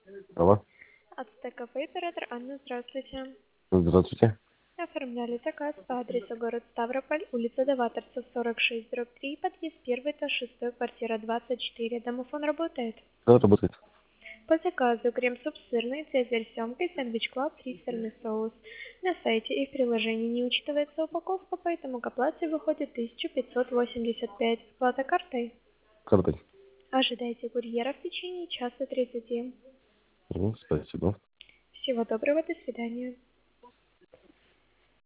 Алло, Ацтек кафе, оператор Анна, здравствуйте. здравствуйте. Оформляли заказ по адресу город Ставрополь, улица Даваторцев, 46/3, подъезд 1, этаж 6, квартира 24. Домофон работает. Да, работает. По заказу крем-суп сырный, цезарь с семгой, сэндвич клаб, 3 сырный соус. На сайте и в приложении не учитывается упаковка, поэтому к оплате выходит 1585. Оплата картой. Картой. Ожидайте курьера в течение часа 30. Спасибо. Всего доброго, до свидания.